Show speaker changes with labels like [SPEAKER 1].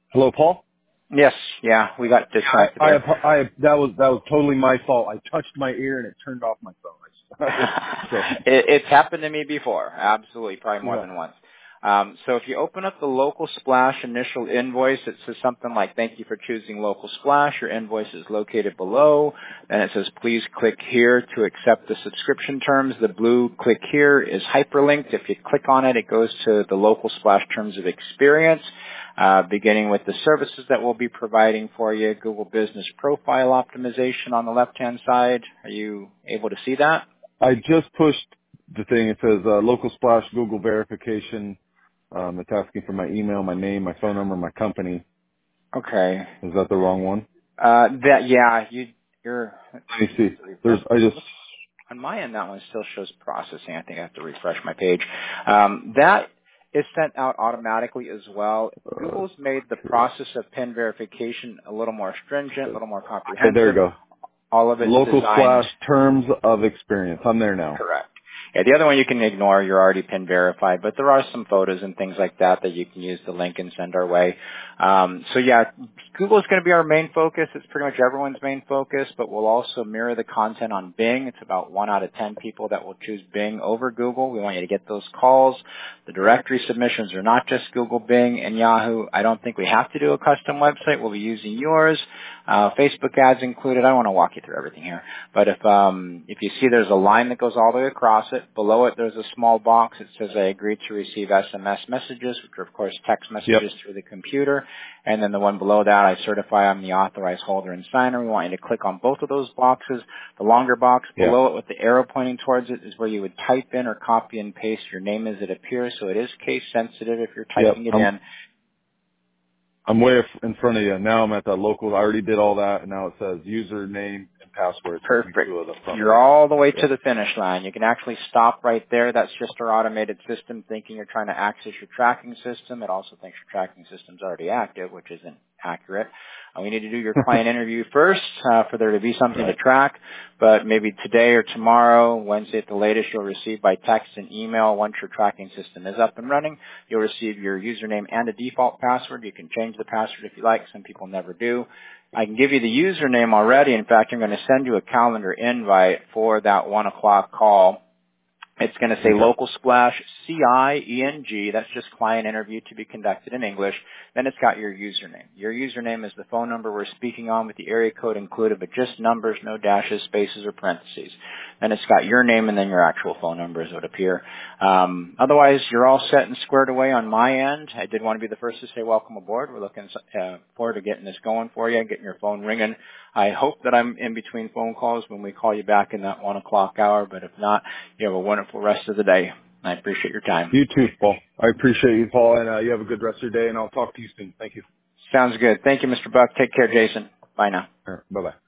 [SPEAKER 1] Hello, Paul.
[SPEAKER 2] Yes, yeah, we got disconnected there.
[SPEAKER 1] That was totally my fault. I touched my ear and it turned off my phone. So
[SPEAKER 2] It's happened to me before. Absolutely, probably more
[SPEAKER 1] yeah,
[SPEAKER 2] than once. So if you open up the Local Splash initial invoice, it says something like, thank you for choosing Local Splash. Your invoice is located below. And it says, please click here to accept the subscription terms. The blue click here is hyperlinked. If you click on it, it goes to the Local Splash terms of experience, beginning with the services that we'll be providing for you. Google Business Profile Optimization on the left-hand side. Are you able to see that?
[SPEAKER 1] I just pushed the thing. It says local splash Google verification. It's asking for my email, my name, my phone number, my company.
[SPEAKER 2] Okay.
[SPEAKER 1] Is that the wrong one?
[SPEAKER 2] You're,
[SPEAKER 1] Let me see.
[SPEAKER 2] that on my end, that one still shows processing. I think I have to refresh my page. That is sent out automatically as well. Google's made the process of PIN verification a little more stringent, a little more
[SPEAKER 1] okay, there you
[SPEAKER 2] comprehensive.
[SPEAKER 1] go.
[SPEAKER 2] All of it's
[SPEAKER 1] Local
[SPEAKER 2] designed
[SPEAKER 1] splash terms of experience. I'm there now.
[SPEAKER 2] correct. Yeah, the other one you can ignore. You're already PIN verified, but there are some photos and things like that that you can use the link and send our way. So yeah, Google is going to be our main focus. It's pretty much everyone's main focus, but we'll also mirror the content on Bing. It's about 1 out of 10 people that will choose Bing over Google. We want you to get those calls. The directory submissions are not just Google, Bing, and Yahoo. I don't think we have to do a custom website. We'll be using yours. Facebook ads included. I don't want to walk you through everything here. But if you see there's a line that goes all the way across it, below it there's a small box that says I agree to receive SMS messages, which are of course text
[SPEAKER 1] Yep.
[SPEAKER 2] messages through the computer. And then the one below that, I certify I'm the authorized holder and signer. We want you to click on both of those boxes. The longer box
[SPEAKER 1] Yeah.
[SPEAKER 2] below it with the arrow pointing towards it is where you would type in or copy and paste your name as it appears. So it is case sensitive if you're
[SPEAKER 1] Yep.
[SPEAKER 2] typing it in.
[SPEAKER 1] I'm way in front of you. Now I'm at the local. I already did all that, and now it says username and password. It took me
[SPEAKER 2] Perfect.
[SPEAKER 1] to the front
[SPEAKER 2] You're
[SPEAKER 1] page.
[SPEAKER 2] all the way
[SPEAKER 1] Yeah.
[SPEAKER 2] to the finish line. You can actually stop right there. That's just our automated system thinking you're trying to access your tracking system. It also thinks your tracking system's already active, which isn't accurate. We need to do your client interview first for there to be something to
[SPEAKER 1] Right.
[SPEAKER 2] track, but maybe today or tomorrow, Wednesday at the latest, you'll receive by text and email once your tracking system is up and running. You'll receive your username and a default password. You can change the password if you like. Some people never do. I can give you the username already. In fact, I'm going to send you a calendar invite for that 1 o'clock call. It's going to say
[SPEAKER 1] Okay.
[SPEAKER 2] Local Splash CIENG. That's just client interview to be conducted in English. Then it's got your username. Your username is the phone number we're speaking on with the area code included, but just numbers, no dashes, spaces, or parentheses. Then it's got your name and then your actual phone number as it would appear. Otherwise, you're all set and squared away on my end. I did want to be the first to say welcome aboard. We're looking forward to getting this going for you, getting your phone ringing. I hope that I'm in between phone calls when we call you back in that 1 o'clock hour, but if not, you have a wonderful rest of the day. I appreciate your time.
[SPEAKER 1] You too, Paul. I appreciate you, Paul, and you have a good rest of your day, and I'll talk to you soon. Thank you.
[SPEAKER 2] Sounds good. Thank you, Mr. Buck. Take care, Jason. Bye now.
[SPEAKER 1] All right. Bye-bye.